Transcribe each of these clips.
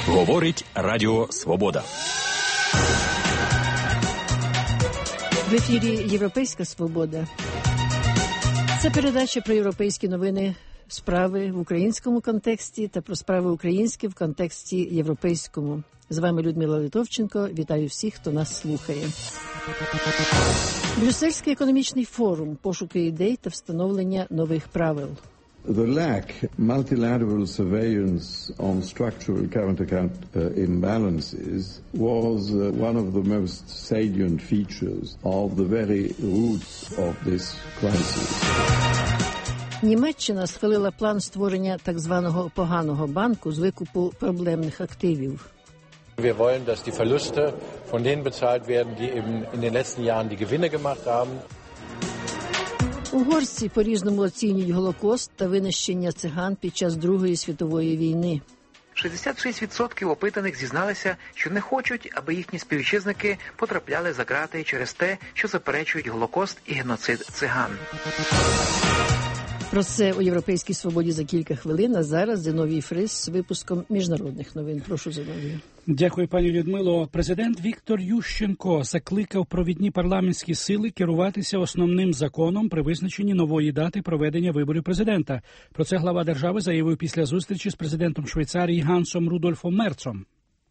Говорить Радіо Свобода. В ефірі «Європейська свобода». Це передача про європейські новини, справи в українському контексті та про справи українські в контексті європейському. З вами Людмила Литовченко. Вітаю всіх, хто нас слухає. Брюссельський економічний форум, пошуки ідей та встановлення нових правил. The lack multilateral surveillance on structural current account imbalances was one of the most salient features of the very roots of this crisis. Німеччина схвалила план створення так званого поганого банку з викупу проблемних активів. Wir wollen, dass die Verluste von denen bezahlt werden, die eben in den letzten Jahren die Gewinne gemacht haben. Угорці по-різному оцінюють Голокост та винищення циган під час Другої світової війни. 66% опитаних зізналися, що не хочуть, аби їхні співвітчизники потрапляли за ґрати через те, що заперечують Голокост і геноцид циган. Про це у «Європейській свободі» за кілька хвилин, а зараз Зиновій Фрис з випуском міжнародних новин. Прошу, Зиновію. Дякую, пані Людмило. Президент Віктор Ющенко закликав провідні парламентські сили керуватися основним законом при визначенні нової дати проведення виборів президента. Про це глава держави заявив після зустрічі з президентом Швейцарії Гансом Рудольфом Мерцом.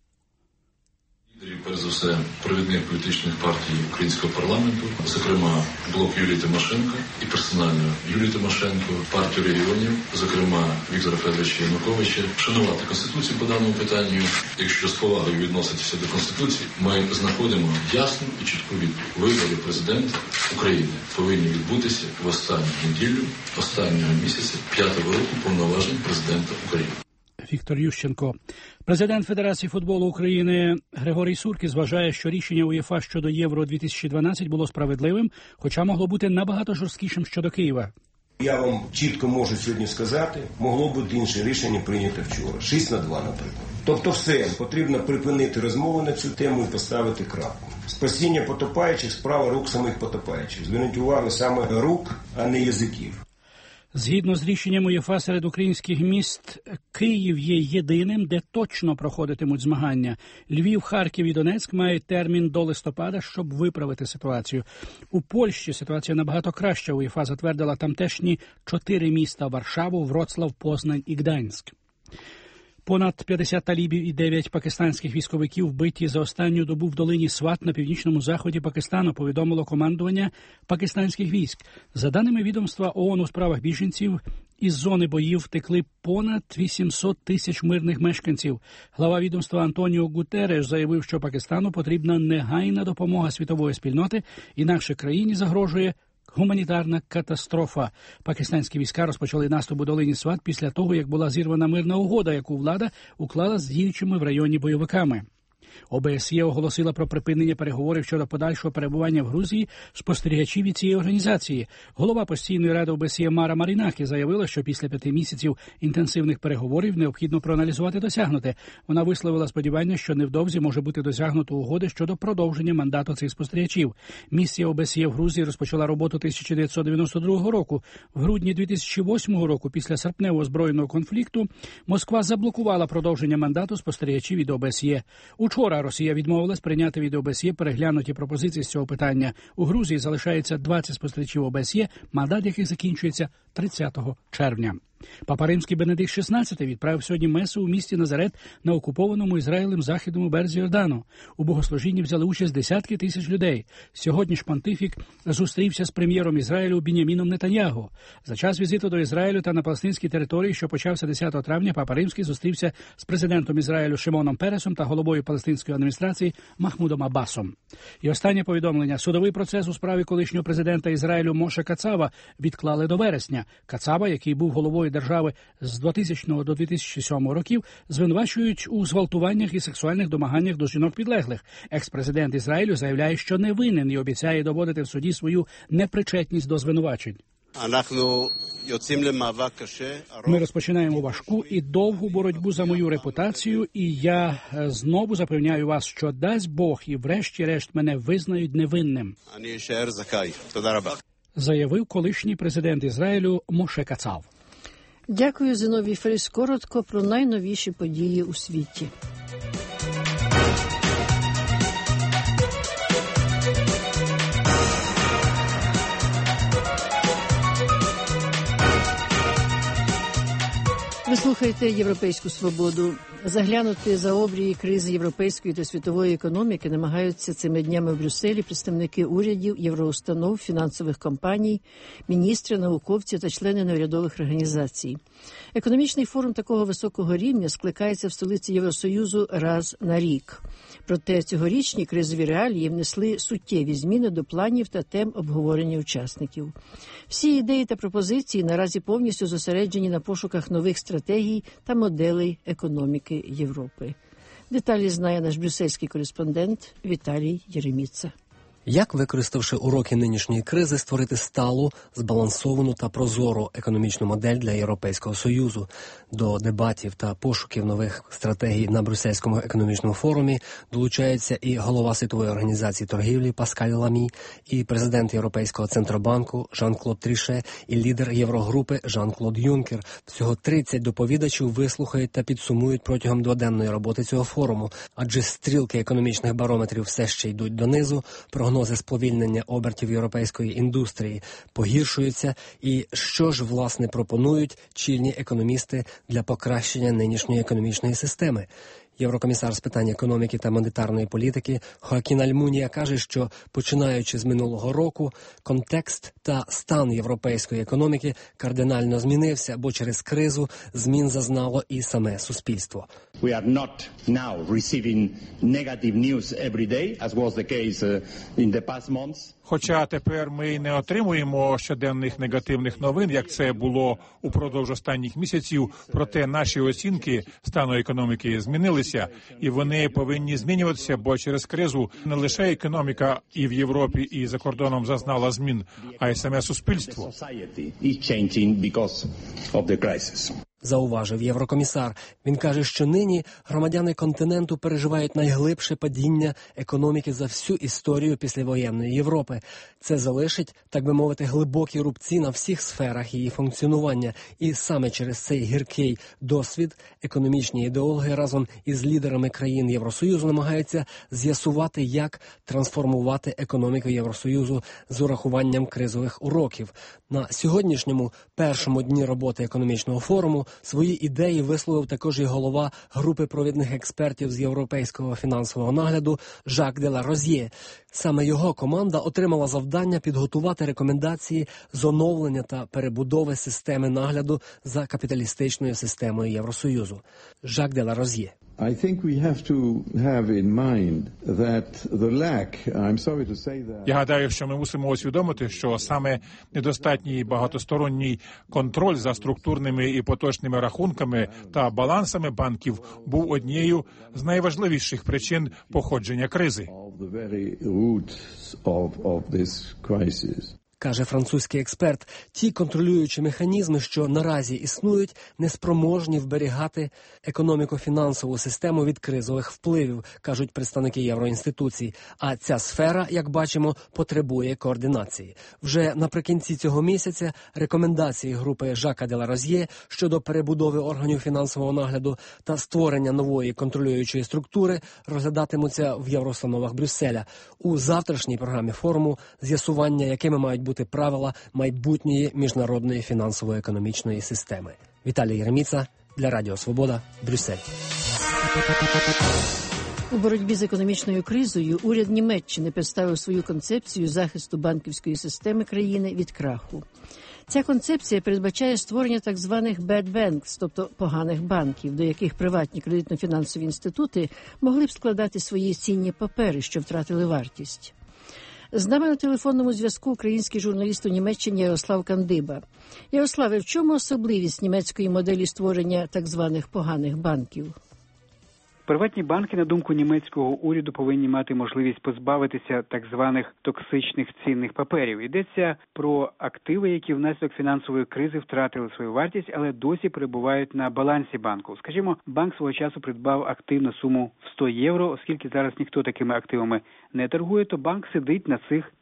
Перш за все, провідних політичних партій українського парламенту, зокрема, блок Юлії Тимошенко і персонально Юлії Тимошенко, партію регіонів, зокрема, Віктора Федоровича Януковича, шанувати Конституцію по даному питанню. Якщо з повагою відноситися до Конституції, ми знаходимо ясну і чітку відповідь. Вибори президента України повинні відбутися в останню неділю, останнього місяця, 5-го року повноважень президента України. Віктор Ющенко. Президент Федерації футболу України Григорій Суркіс вважає, що рішення УЄФА щодо Євро-2012 було справедливим, хоча могло бути набагато жорсткішим щодо Києва. Я вам чітко можу сьогодні сказати, могло бути інше рішення прийнято вчора. 6-2, наприклад. Тобто все, потрібно припинити розмови на цю тему і поставити крапку. Спасіння потопаючих – справа рук самих потопаючих. Зверніть увагу саме рук, а не язиків. Згідно з рішенням УЄФА, серед українських міст Київ є єдиним, де точно проходитимуть змагання. Львів, Харків і Донецьк мають термін до листопада, щоб виправити ситуацію. У Польщі ситуація набагато краща. УЄФА затвердила тамтешні 4 міста – Варшаву, Вроцлав, Познань і Гданськ. Понад 50 талібів і 9 пакистанських військовиків вбиті за останню добу в долині Сват на північному заході Пакистану, повідомило командування пакистанських військ. За даними відомства ООН у справах біженців, із зони боїв втекли понад 800 тисяч мирних мешканців. Глава відомства Антоніо Гутереш заявив, що Пакистану потрібна негайна допомога світової спільноти, інакше країні загрожує гуманітарна катастрофа. Пакистанські війська розпочали наступ у долині Сват після того, як була зірвана мирна угода, яку влада уклала з діючими в районі бойовиками. ОБСЄ оголосила про припинення переговорів щодо подальшого перебування в Грузії спостерігачів від цієї організації. Голова постійної ради ОБСЄ Мара Марінакі заявила, що після 5 місяців інтенсивних переговорів необхідно проаналізувати досягнуте. Вона висловила сподівання, що невдовзі може бути досягнуто угоди щодо продовження мандату цих спостерігачів. Місія ОБСЄ в Грузії розпочала роботу 1992 року. В грудні 2008 року, після серпневого збройного конфлікту, Москва заблокувала продовження мандату спостерігачів від ОБСЄ. Учора Росія відмовилась прийняти від ОБСЄ переглянуті пропозиції з цього питання. У Грузії залишається 20 спостерігачів ОБСЄ, мандат яких закінчується 30 червня. Папа Римський Бенедикт XVI відправив сьогодні месу у місті Назарет на окупованому Ізраїлем західному березі Йордану. У богослужінні взяли участь десятки тисяч людей. Сьогодні ж понтифік зустрівся з прем'єром Ізраїлю Біньяміном Нетаньягу. За час візиту до Ізраїлю та на палестинській території, що почався 10 травня, Папа Римський зустрівся з президентом Ізраїлю Шимоном Пересом та головою палестинської адміністрації Махмудом Аббасом. І останнє повідомлення. Судовий процес у справі колишнього президента Ізраїлю Моше Кацава відклали до вересня. Кацава, який був головою держави з 2000 до 2007 років, звинувачують у зґвалтуваннях і сексуальних домаганнях до жінок підлеглих. Екс-президент Ізраїлю заявляє, що не винен і обіцяє доводити в суді свою непричетність до звинувачень. Ми розпочинаємо важку і довгу боротьбу за мою репутацію, і я знову запевняю вас, що дасть Бог і врешті-решт мене визнають невинним, заявив колишній президент Ізраїлю Моше Кацав. Дякую, Зиновій Фрис. Коротко про найновіші події у світі. Ви слухаєте «Європейську свободу». Заглянути за обрії кризи європейської та світової економіки намагаються цими днями в Брюсселі представники урядів, євроустанов, фінансових компаній, міністри, науковці та члени неурядових організацій. Економічний форум такого високого рівня скликається в столиці Євросоюзу раз на рік. Проте цьогорічні кризові реалії внесли суттєві зміни до планів та тем обговорення учасників. Всі ідеї та пропозиції наразі повністю зосереджені на пошуках нових стратегій та моделей економіки Європи. Деталі знає наш брюссельський кореспондент Віталій Єреміца. Як, використавши уроки нинішньої кризи, створити сталу, збалансовану та прозору економічну модель для Європейського Союзу? До дебатів та пошуків нових стратегій на Брюссельському економічному форумі долучаються і голова Світової організації торгівлі Паскаль Ламі, і президент Європейського центробанку Жан-Клод Тріше, і лідер Єврогрупи Жан-Клод Юнкер. Всього 30 доповідачів вислухають та підсумують протягом дводенної роботи цього форуму, адже стрілки економічних барометрів все ще йдуть донизу, прогнози сповільнення обертів європейської індустрії погіршуються. І що ж, власне, пропонують чільні економісти для покращення нинішньої економічної системи? Єврокомісар з питань економіки та монетарної політики Хоакін Альмунія каже, що, починаючи з минулого року, контекст та стан європейської економіки кардинально змінився, бо через кризу змін зазнало і саме суспільство. We are not now receiving negative news every day, as was the case in the past months. Хоча тепер ми не отримуємо щоденних негативних новин, як це було упродовж останніх місяців, проте наші оцінки стану економіки змінилися, і вони повинні змінюватися, бо через кризу не лише економіка і в Європі, і за кордоном зазнала змін, а й саме суспільство. Зауважив єврокомісар. Він каже, що нині громадяни континенту переживають найглибше падіння економіки за всю історію післявоєнної Європи. Це залишить, так би мовити, глибокі рубці на всіх сферах її функціонування. І саме через цей гіркий досвід економічні ідеологи разом із лідерами країн Євросоюзу намагаються з'ясувати, як трансформувати економіку Євросоюзу з урахуванням кризових уроків. На сьогоднішньому першому дні роботи економічного форуму свої ідеї висловив також і голова групи провідних експертів з європейського фінансового нагляду Жак де ла Розьє. Саме його команда отримала завдання підготувати рекомендації з оновлення та перебудови системи нагляду за капіталістичною системою Євросоюзу. Жак де ла Розьє. I think we have to have in mind that the lack, I'm sorry to say that. Я гадаю, що ми мусимо усвідомити, що саме недостатній багатосторонній контроль за структурними і поточними рахунками та балансами банків був однією з найважливіших причин походження кризи. Каже французький експерт, ті контролюючі механізми, що наразі існують, неспроможні вберігати економіко-фінансову систему від кризових впливів, кажуть представники євроінституцій. А ця сфера, як бачимо, потребує координації. Вже наприкінці цього місяця рекомендації групи Жака де ла Розьє щодо перебудови органів фінансового нагляду та створення нової контролюючої структури розглядатимуться в євроустановах Брюсселя. У завтрашній програмі форуму з'ясування, якими мають бути правила майбутньої міжнародної фінансово-економічної системи. Віталій Єреміца для Радіо Свобода, Брюссель. У боротьбі з економічною кризою уряд Німеччини представив свою концепцію захисту банківської системи країни від краху. Ця концепція передбачає створення так званих bad banks, тобто поганих банків, до яких приватні кредитно-фінансові інститути могли б складати свої цінні папери, що втратили вартість. З нами на телефонному зв'язку український журналіст у Німеччині Ярослав Кандиба. Ярославе, в чому особливість німецької моделі створення так званих поганих банків? Приватні банки, на думку німецького уряду, повинні мати можливість позбавитися так званих токсичних цінних паперів. Йдеться про активи, які внаслідок фінансової кризи втратили свою вартість, але досі перебувають на балансі банку. Скажімо, банк свого часу придбав актив на суму в 100 євро, оскільки зараз ніхто такими активами не торгує, то банк сидить на цих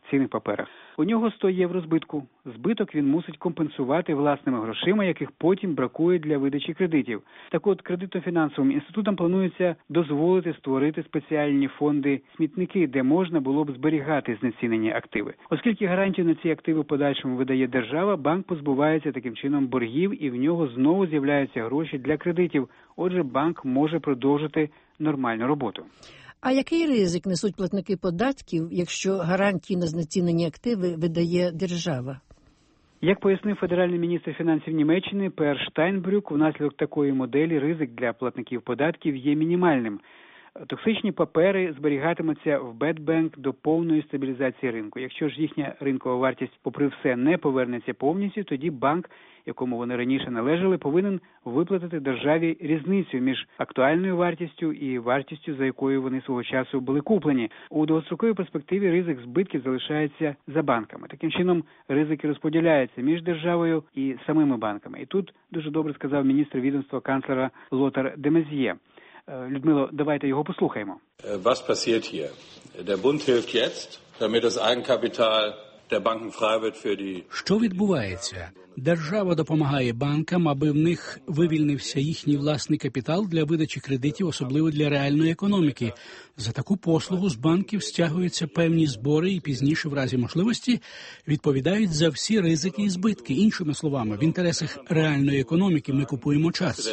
цінних паперах. У нього 100 євро збитку. Збиток він мусить компенсувати власними грошима, яких потім бракує для видачі кредитів. Так от, кредитно-фінансовим інститутам планується дозволити створити спеціальні фонди-смітники, де можна було б зберігати знецінені активи. Оскільки гарантію на ці активи в подальшому видає держава, банк позбувається таким чином боргів і в нього знову з'являються гроші для кредитів. Отже, банк може продовжити нормальну роботу. А який ризик несуть платники податків, якщо гарантії на знецінені активи видає держава? Як пояснив федеральний міністр фінансів Німеччини Пер Штайнбрюк, внаслідок такої моделі ризик для платників податків є мінімальним. Токсичні папери зберігатимуться в Бетбанк до повної стабілізації ринку. Якщо ж їхня ринкова вартість, попри все, не повернеться повністю, тоді банк, якому вони раніше належали, повинен виплатити державі різницю між актуальною вартістю і вартістю, за якою вони свого часу були куплені. У довгостроковій перспективі ризик збитків залишається за банками. Таким чином, ризики розподіляються між державою і самими банками. І тут дуже добре сказав міністр відомства канцлера Лотар де Мезьє. Людмило, давайте його послухаємо. Was passiert hier? Der Bund hilft jetzt, damit das Eigenkapital der Banken frei wird für die... Що відбувається? Держава допомагає банкам, аби в них вивільнився їхній власний капітал для видачі кредитів, особливо для реальної економіки. За таку послугу з банків стягуються певні збори і пізніше, в разі можливості, відповідають за всі ризики і збитки. Іншими словами, в інтересах реальної економіки ми купуємо час.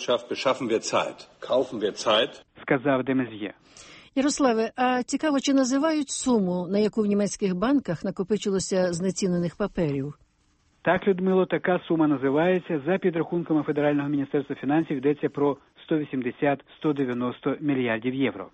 Сказав де Мезьє. Ярославе, а цікаво, чи називають суму, на яку в німецьких банках накопичилося знецінених паперів? Так, Людмило, така сума називається. За підрахунками Федерального міністерства фінансів йдеться про 180-190 мільярдів євро.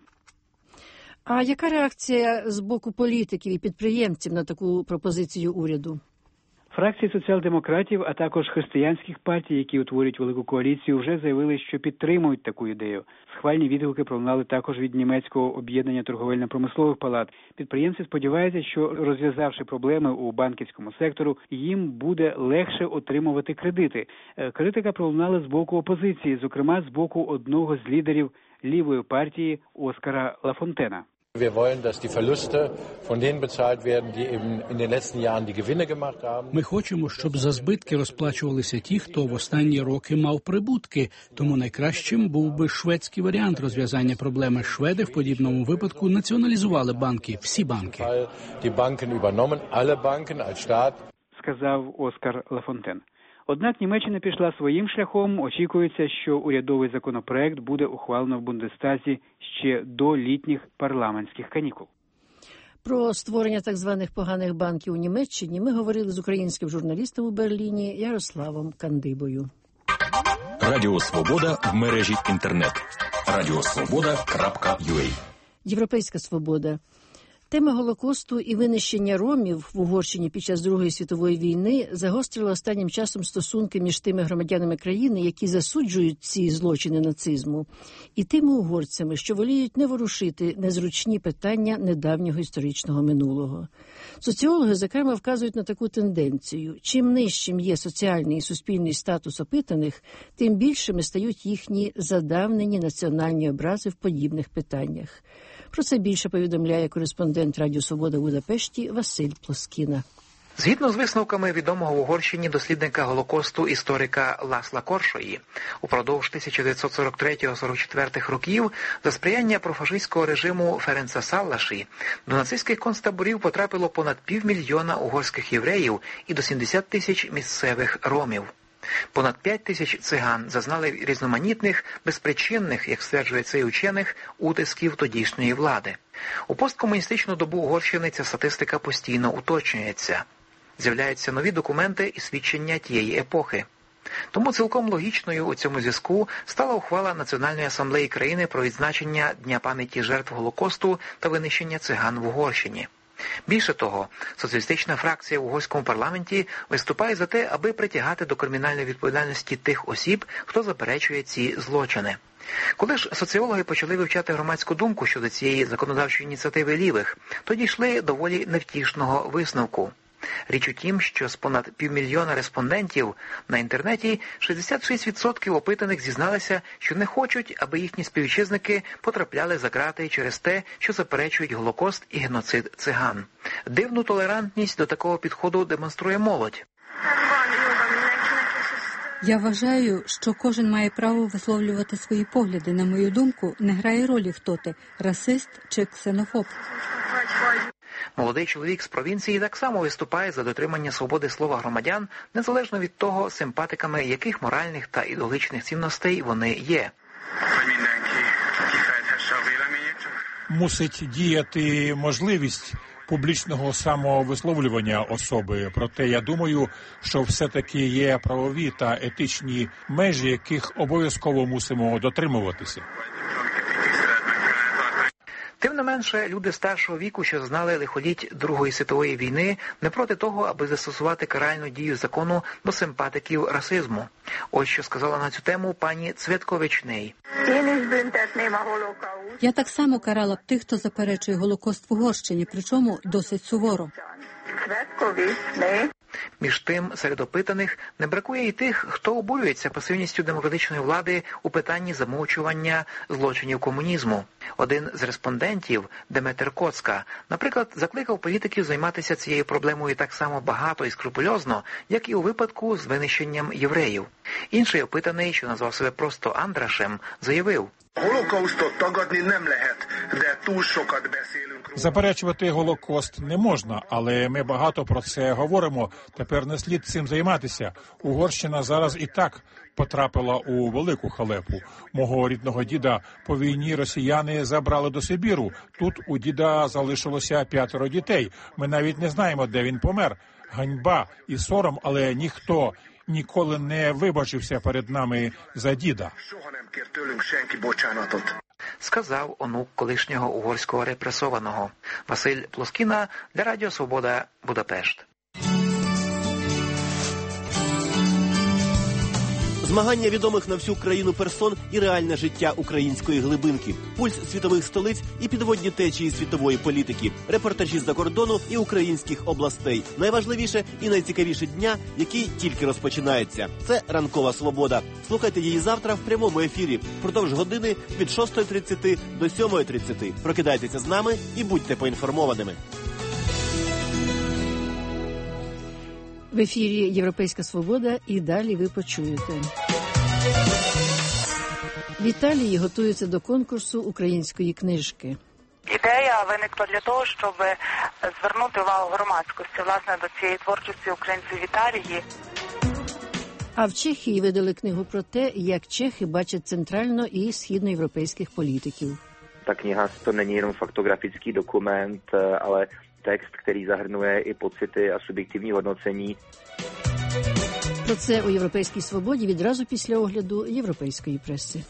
А яка реакція з боку політиків і підприємців на таку пропозицію уряду? Фракції соціал-демократів, а також християнських партій, які утворюють велику коаліцію, вже заявили, що підтримують таку ідею. Схвальні відгуки пролунали також від німецького об'єднання торговельно-промислових палат. Підприємці сподіваються, що, розв'язавши проблеми у банківському сектору, їм буде легше отримувати кредити. Критика пролунала з боку опозиції, зокрема з боку одного з лідерів лівої партії Оскара Лафонтена. Wir wollen, dass die Verluste von denen bezahlt werden, die eben in den letzten Jahren die Gewinne gemacht haben. Ми хочемо, щоб за збитки розплачувалися ті, хто в останні роки мав прибутки. Тому найкращим був би шведський варіант розв'язання проблеми. Шведи в подібному випадку націоналізували банки, всі банки. Die Banken übernommen, alle Banken als Staat. Сказав Оскар Лафонтен. Однак Німеччина пішла своїм шляхом. Очікується, що урядовий законопроект буде ухвалено в Бундестазі ще до літніх парламентських канікул. Про створення так званих поганих банків у Німеччині ми говорили з українським журналістом у Берліні Ярославом Кандибою. Радіо Свобода в мережі інтернет. radiosvoboda.ua. Європейська свобода. Тема Голокосту і винищення ромів в Угорщині під час Другої світової війни загострила останнім часом стосунки між тими громадянами країни, які засуджують ці злочини нацизму, і тими угорцями, що воліють не ворушити незручні питання недавнього історичного минулого. Соціологи, зокрема, вказують на таку тенденцію. Чим нижчим є соціальний і суспільний статус опитаних, тим більшими стають їхні задавнені національні образи в подібних питаннях. Про це більше повідомляє кореспондент Радіо Свобода в Будапешті Василь Плоскіна. Згідно з висновками відомого в Угорщині дослідника Голокосту історика Ласла Коршої, упродовж 1943-44 років за сприяння профашистського режиму Ференца Саллаші до нацистських концтаборів потрапило понад 500 000 угорських євреїв і до 70 тисяч місцевих ромів. Понад 5 тисяч циган зазнали різноманітних, безпричинних, як стверджує цей учених, утисків тодішньої влади. У посткомуністичну добу Угорщини ця статистика постійно уточнюється. З'являються нові документи і свідчення тієї епохи. Тому цілком логічною у цьому зв'язку стала ухвала Національної асамблеї країни про відзначення Дня пам'яті жертв Голокосту та винищення циган в Угорщині. Більше того, соціалістична фракція в угорському парламенті виступає за те, аби притягати до кримінальної відповідальності тих осіб, хто заперечує ці злочини. Коли ж соціологи почали вивчати громадську думку щодо цієї законодавчої ініціативи лівих, то дійшли доволі невтішного висновку. Річ у тім, що з понад 500 000 респондентів на інтернеті 66% опитаних зізналися, що не хочуть, аби їхні співвітчизники потрапляли за ґрати через те, що заперечують Голокост і геноцид циган. Дивну толерантність до такого підходу демонструє молодь. Я вважаю, що кожен має право висловлювати свої погляди. На мою думку, не грає ролі, хто ти – расист чи ксенофоб. Молодий чоловік з провінції так само виступає за дотримання свободи слова громадян, незалежно від того, симпатиками яких моральних та ідеологічних цінностей вони є. Мусить діяти можливість публічного самовисловлювання особи. Проте я думаю, що все-таки є правові та етичні межі, яких обов'язково мусимо дотримуватися. Тим не менше, люди старшого віку, що знали лиходій Другої світової війни, не проти того, аби застосувати каральну дію закону до симпатиків расизму. Ось що сказала на цю тему пані Цветковичний. Я так само карала б тих, хто заперечує Голокост в Угорщині, причому досить суворо. Між тим, серед опитаних не бракує і тих, хто обурюється пасивністю демократичної влади у питанні замовчування злочинів комунізму. Один з респондентів, Деметр Коцка, наприклад, закликав політиків займатися цією проблемою так само багато і скрупульозно, як і у випадку з винищенням євреїв. Інший опитаний, що назвав себе просто Андрашем, заявив: Заперечувати Голокост не можна, але ми багато про це говоримо. Тепер не слід цим займатися. Угорщина зараз і так потрапила у велику халепу. Мого рідного діда по війні росіяни забрали до Сибіру. Тут у діда залишилося 5 дітей. Ми навіть не знаємо, де він помер. Ганьба і сором, але ніхто ніколи не вибачився перед нами за діда. Сказав онук колишнього угорського репресованого. Василь Плоскіна для Радіо Свобода, Будапешт. Змагання відомих на всю країну персон і реальне життя української глибинки, пульс світових столиць і підводні течії світової політики, репортажі з-за кордону і українських областей. Найважливіше і найцікавіше дня, який тільки розпочинається. Це «Ранкова свобода». Слухайте її завтра в прямому ефірі, впродовж години від 6:30 до 7:30. Прокидайтеся з нами і будьте поінформованими. В ефірі «Європейська свобода» і далі ви почуєте. В Італії готуються до конкурсу української книжки. Ідея виникла для того, щоб звернути увагу громадськості, власне, до цієї творчості українців в Італії. А в Чехії видали книгу про те, як чехи бачать центрально- і східноєвропейських політиків. Ta kniha to není jenom faktografický dokument, ale text, který zahrnuje i pocity a subjektivní hodnocení. Про це у «Європейській свободі» відразу після огляду європейської преси.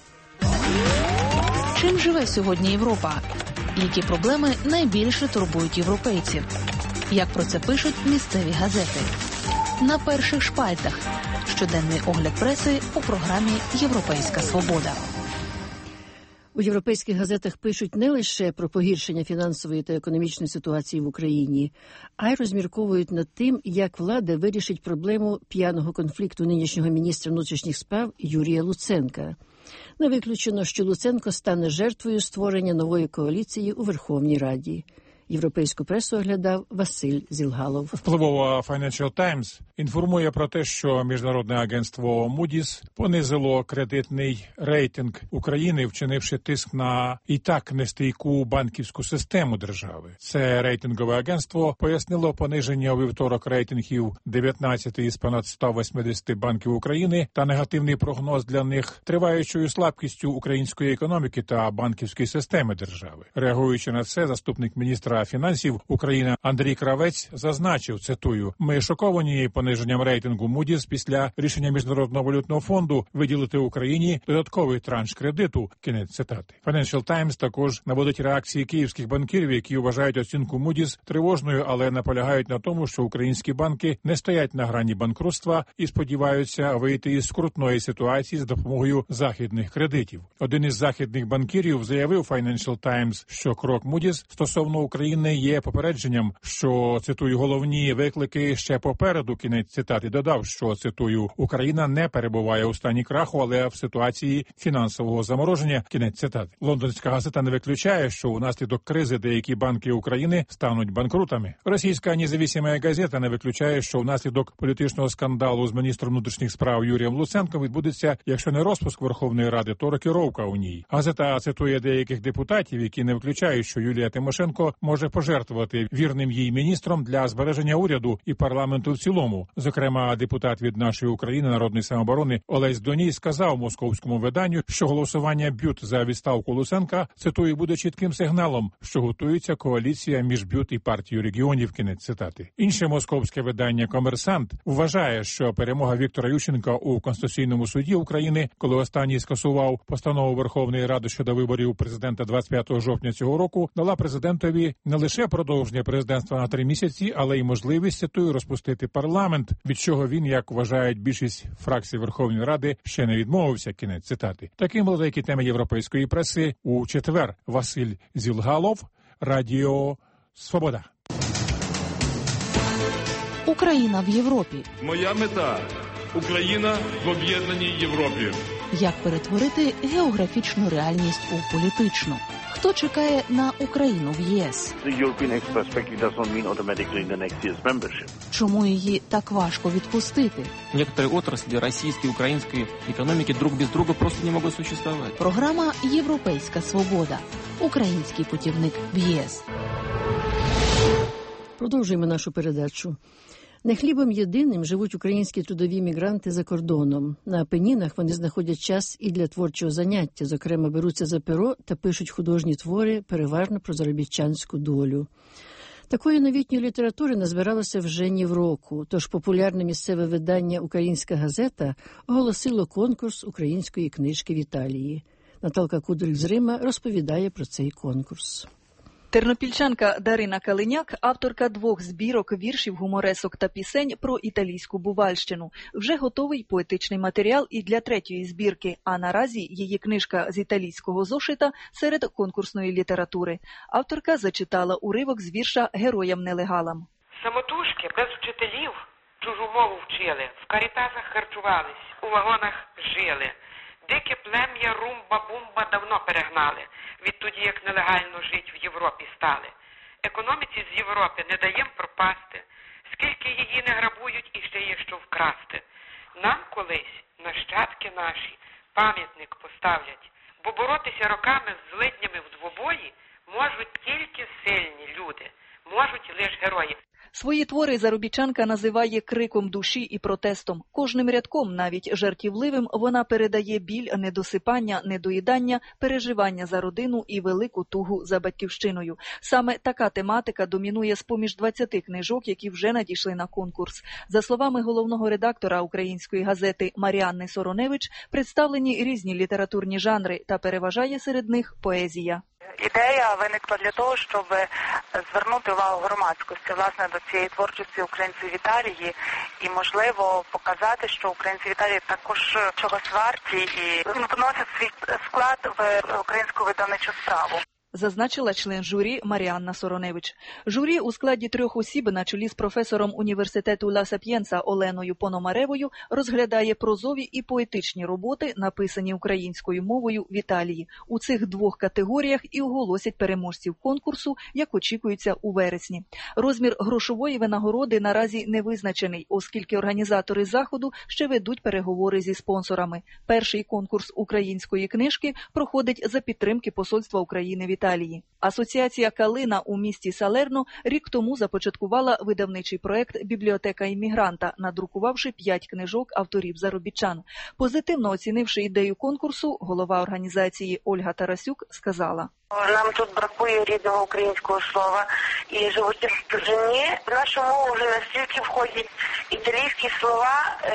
Чим живе сьогодні Європа? Які проблеми найбільше турбують європейців? Як про це пишуть місцеві газети? На перших шпальтах. Щоденний огляд преси у програмі «Європейська свобода». У європейських газетах пишуть не лише про погіршення фінансової та економічної ситуації в Україні, а й розмірковують над тим, як влада вирішить проблему п'яного конфлікту нинішнього міністра внутрішніх справ Юрія Луценка. Не виключено, що Луценко стане жертвою створення нової коаліції у Верховній Раді. Європейську пресу оглядав Василь Зілгалов. Впливова Financial Times інформує про те, що міжнародне агентство Moody's понизило кредитний рейтинг України, вчинивши тиск на і так нестійку банківську систему держави. Це рейтингове агентство пояснило пониження у вівторок рейтингів 19 із понад 180 банків України та негативний прогноз для них триваючою слабкістю української економіки та банківської системи держави. Реагуючи на це, заступник міністра фінансів України Андрій Кравець зазначив, цитую: «Ми шоковані пониженням рейтингу Moody's після рішення Міжнародного валютного фонду виділити Україні додатковий транш кредиту». Кінець цитати. Financial Times також наводить реакції київських банкірів, які вважають оцінку Moody's тривожною, але наполягають на тому, що українські банки не стоять на грані банкрутства і сподіваються вийти із скрутної ситуації з допомогою західних кредитів. Один із західних банкірів заявив Financial Times, що крок Moody's стосовно України України є попередженням, що, цитую, головні виклики ще попереду, кінець цитати. Додав, що, цитую, Україна не перебуває у стані краху, але в ситуації фінансового замороження, кінець цитати. Лондонська газета не виключає, що унаслідок кризи деякі банки України стануть банкрутами. Російська независима газета не виключає, що внаслідок політичного скандалу з міністром внутрішніх справ Юрієм Луценком відбудеться, якщо не розпуск Верховної Ради, то рокіровка у ній. Газета цитує деяких депутатів, які не виключають, що Юлія Тимошенко може пожертвувати вірним їй міністром для збереження уряду і парламенту в цілому. Зокрема, депутат від «Нашої України» Народної самооборони Олесь Доній сказав московському виданню, що голосування БЮТ за відставку Луценка, цитую, буде чітким сигналом, що готується коаліція між БЮТ і партією регіонів, кінець цитати. Інше московське видання «Комерсант» вважає, що перемога Віктора Ющенка у Конституційному суді України, коли останній скасував постанову Верховної Ради щодо виборів президента 25 жовтня цього року, дала президентові не лише продовження президентства на 3 місяці, але й можливість, цитую, розпустити парламент, від чого він, як вважають більшість фракцій Верховної Ради, ще не відмовився, кінець цитати. Таким були деякі теми європейської преси у четвер. Василь Зілгалов, Радіо Свобода. Україна в Європі. Моя мета – Україна в об'єднаній Європі. Як перетворити географічну реальність у політичну? Хто чекає на Україну в ЄС? Чому її так важко відпустити? Некоторые отрасли российской и украинской экономики друг без друга просто не могут существовать. Програма «Європейська свобода». Український путівник в ЄС. Продовжуємо нашу передачу. Не хлібом єдиним живуть українські трудові мігранти за кордоном. На Апенінах вони знаходять час і для творчого заняття, зокрема беруться за перо та пишуть художні твори, переважно про заробітчанську долю. Такої новітньої літератури назбиралося вже ні в року, тож популярне місцеве видання «Українська газета» оголосило конкурс української книжки в Італії. Наталка Кудрик з Рима розповідає про цей конкурс. Тернопільчанка Дарина Калиняк – авторка 2 збірок віршів, гуморесок та пісень про італійську Бувальщину. Вже готовий поетичний матеріал і для 3-ї збірки, а наразі її книжка з італійського зошита серед конкурсної літератури. Авторка зачитала уривок з вірша «Героям-нелегалам». Самотужки, без вчителів, чужу мову вчили, в карітасах харчувались, у вагонах жили. Дике плем'я румба-бумба давно перегнали, відтоді як нелегально жить в Європі стали. Економіці з Європи не даєм пропасти, скільки її не грабують і ще є що вкрасти. Нам колись нащадки наші пам'ятник поставлять, бо боротися роками з злиднями в двобої можуть тільки сильні люди, можуть лише герої. Свої твори заробітчанка називає криком душі і протестом. Кожним рядком, навіть жартівливим, вона передає біль, недосипання, недоїдання, переживання за родину і велику тугу за батьківщиною. Саме така тематика домінує з-поміж 20 книжок, які вже надійшли на конкурс. За словами головного редактора української газети Маріанни Сороневич, представлені різні літературні жанри та переважає серед них поезія. Ідея виникла для того, щоб звернути увагу громадськості, власне, до цієї творчості українців в Італії і, можливо, показати, що українці в Італії також чогось варті і вносять свій вклад в українську видавничу справу. Зазначила член журі Маріанна Сороневич. Журі у складі 3 осіб на чолі з професором університету Ла Сап'єнца Оленою Пономаревою розглядає прозові і поетичні роботи, написані українською мовою в Італії. У цих 2 категоріях і оголосять переможців конкурсу, як очікується у вересні. Розмір грошової винагороди наразі не визначений, оскільки організатори заходу ще ведуть переговори зі спонсорами. Перший конкурс української книжки проходить за підтримки Посольства України в Італії. Асоціація «Калина» у місті Салерно рік тому започаткувала видавничий проект «Бібліотека іммігранта», надрукувавши 5 книжок авторів-заробітчан. Позитивно оцінивши ідею конкурсу, голова організації Ольга Тарасюк сказала: Нам тут бракує рідного українського слова, і живучи в чужині, в нашу мову вже настільки входять італійські слова,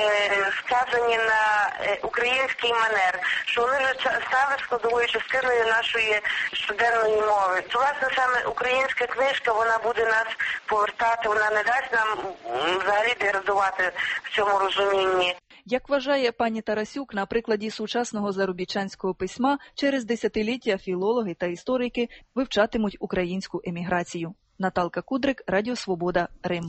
сказані на український манер, що вони вже стали складовою частиною нашої щоденної мови. То, власне, саме українська книжка, вона буде нас повертати, вона не дасть нам взагалі деградувати в цьому розумінні. Як вважає пані Тарасюк, на прикладі сучасного заробітчанського письма через десятиліття філологи та історики вивчатимуть українську еміграцію. Наталка Кудрик, Радіо Свобода, Рим.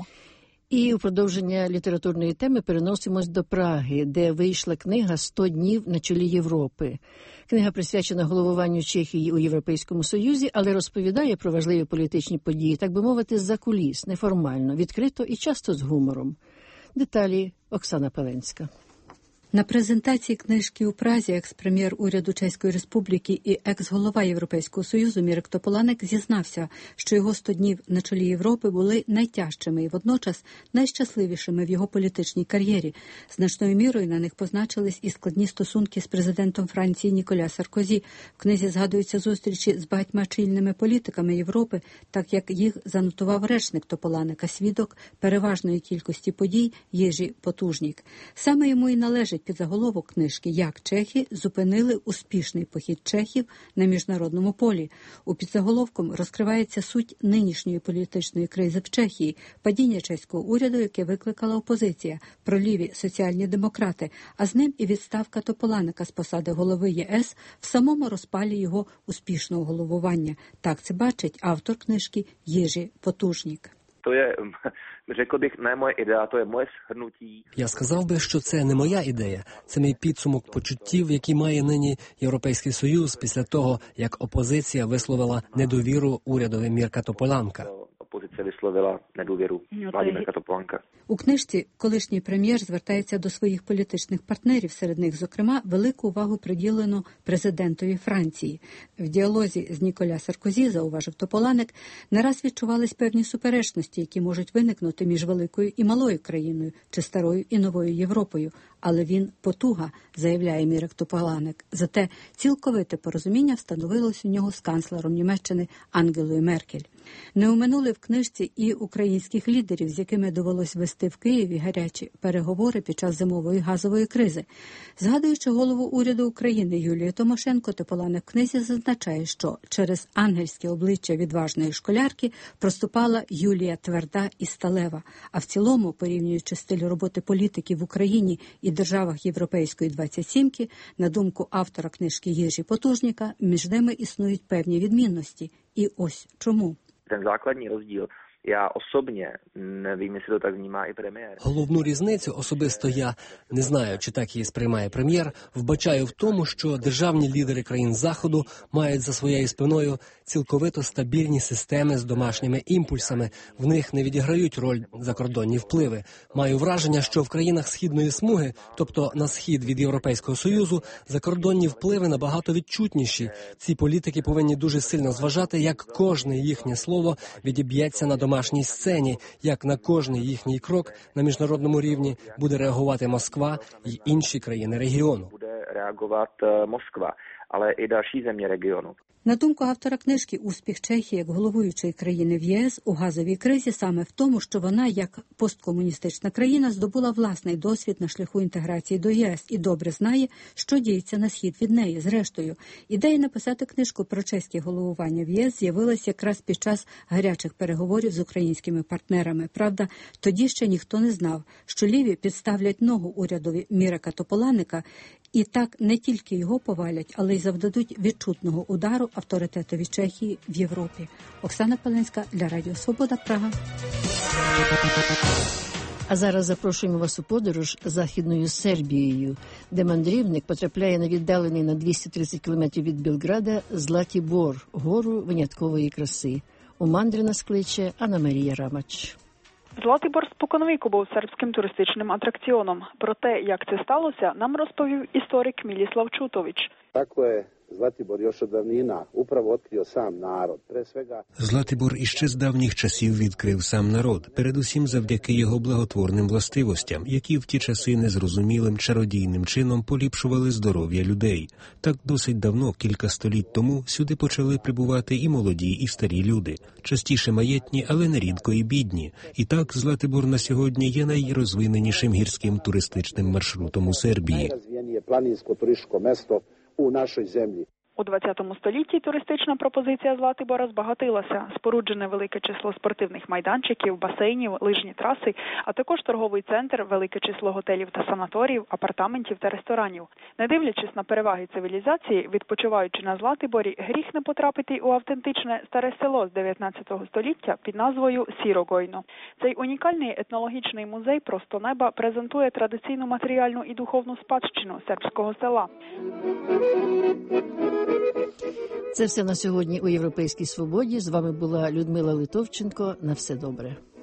І у продовження літературної теми переносимось до Праги, де вийшла книга «100 днів на чолі Європи». Книга присвячена головуванню Чехії у Європейському Союзі, але розповідає про важливі політичні події, так би мовити, з-за куліс, неформально, відкрито і часто з гумором. Деталі Оксана Пеленська. На презентації книжки у Празі екс-прем'єр уряду Чеської Республіки і екс-голова Європейського Союзу Мірек Тополанек зізнався, що його 100 днів на чолі Європи були найтяжчими і водночас найщасливішими в його політичній кар'єрі. Значною мірою на них позначились і складні стосунки з президентом Франції Ніколя Саркозі. В книзі згадуються зустрічі з багатьма чільними політиками Європи, так як їх занотував речник Тополанека, свідок переважної кількості подій Єжі Потужнік. Саме йому і належить під заголовок книжки «Як чехи зупинили успішний похід чехів на міжнародному полі». У підзаголовком розкривається суть нинішньої політичної кризи в Чехії, падіння чеського уряду, яке викликала опозиція, проліві соціальні демократи, а з ним і відставка Тополанека з посади голови ЄС в самому розпалі його успішного головування. Так це бачить автор книжки Єжі Потужнік. To je, řekl bych, ne moje idea, to je moje shrnutí. Я сказав би, що це не моя ідея. Це мій підсумок почуттів, які має нині Європейський Союз після того, як опозиція висловила недовіру урядові Мірка Тополанка. Опозиція висловила недовіру владі Мірка Тополанка. У книжці колишній прем'єр звертається до своїх політичних партнерів, серед них, зокрема, велику увагу приділено президентові Франції. В діалозі з Ніколя Саркозі, зауважив Тополанек, не раз відчувались певні суперечності, які можуть виникнути між великою і малою країною, чи старою і новою Європою. Але він потуга, заявляє Мірек Тополанек. Зате цілковите порозуміння встановилось у нього з канцлером Німеччини Ангелою Меркель. Не оминули в книжці і українських лідерів, з якими довелось вести в Києві гарячі переговори під час зимової газової кризи. Згадуючи голову уряду України Юлію Тимошенко, Тополанек в книзі зазначає, що через ангельське обличчя відважної школярки проступала Юлія тверда і сталева. А в цілому, порівнюючи стиль роботи політиків в Україні і державах Європейської 27-ки, на думку автора книжки Єжі Потужніка, між ними існують певні відмінності. І ось чому. Ten základní rozdíl, já osobně nevím, jestli to tak vnímá i premiér. Головну різницю особисто я, не знаю, чи так її сприймає прем'єр, вбачаю в тому, що державні лідери країн Заходу мають за своєю спиною цілковито стабільні системи з домашніми імпульсами. В них не відіграють роль закордонні впливи. Маю враження, що в країнах Східної смуги, тобто на схід від Європейського Союзу, закордонні впливи набагато відчутніші. Ці політики повинні дуже сильно зважати, як кожне їхнє слово відіб'ється на домашній сцені, як на кожний їхній крок на міжнародному рівні буде реагувати Москва і інші країни регіону. Буде реагувати Москва, але і інші землі регіону. На думку автора книжки, успіх Чехії як головуючої країни в ЄС у газовій кризі саме в тому, що вона, як посткомуністична країна, здобула власний досвід на шляху інтеграції до ЄС і добре знає, що діється на схід від неї. Зрештою, ідея написати книжку про чеське головування в ЄС з'явилася якраз під час гарячих переговорів з українськими партнерами. Правда, тоді ще ніхто не знав, що ліві підставлять ногу урядові Мірека Тополанека і так не тільки його повалять, але й завдадуть відчутного удару авторитетові Чехії в Європі. Оксана Пеленська для Радіо Свобода, Прага. А зараз запрошуємо вас у подорож Західною Сербією, де мандрівник потрапляє на віддалений на 230 кілометрів від Білграда Златібор, гору виняткової краси. У мандри нас кличе Анна Марія Рамач. Златибор споконвіку був сербським туристичним атракціоном. Про те, як це сталося, нам розповів історик Milislav Čutović. Tako je Zlatibor još od davnina upravo otkrio sam narod. Pre svega... Златибор іще з давніх часів відкрив сам народ, передусім завдяки його благотворним властивостям, які в ті часи незрозумілим чародійним чином поліпшували здоров'я людей. Так досить давно, кілька століть тому, сюди почали прибувати і молоді, і старі люди, частіше маєтні, але нерідко і бідні. І так Златибор на сьогодні є найрозвиненішим гірським туристичним маршрутом у Сербії. Najrazvijenije planinsko turističko mesto u našoj zemlji. У 20 столітті туристична пропозиція Златибора збагатилася. Споруджене велике число спортивних майданчиків, басейнів, лижні траси, а також торговий центр, велике число готелів та санаторіїв, апартаментів та ресторанів. Не дивлячись на переваги цивілізації, відпочиваючи на Златиборі, гріх не потрапити у автентичне старе село з 19 століття під назвою Сірогойно. Цей унікальний етнологічний музей просто неба презентує традиційну матеріальну і духовну спадщину сербського села. Це все на сьогодні у «Європейській свободі». З вами була Людмила Литовченко. На все добре.